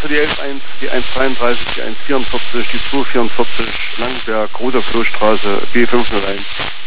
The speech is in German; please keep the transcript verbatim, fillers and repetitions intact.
Also die elf eins, die eins dreiunddreißig, die eins vierundvierzig, die zwei vierundvierzig, Langenberg, Roter Klostraße, B fünfhunderteins.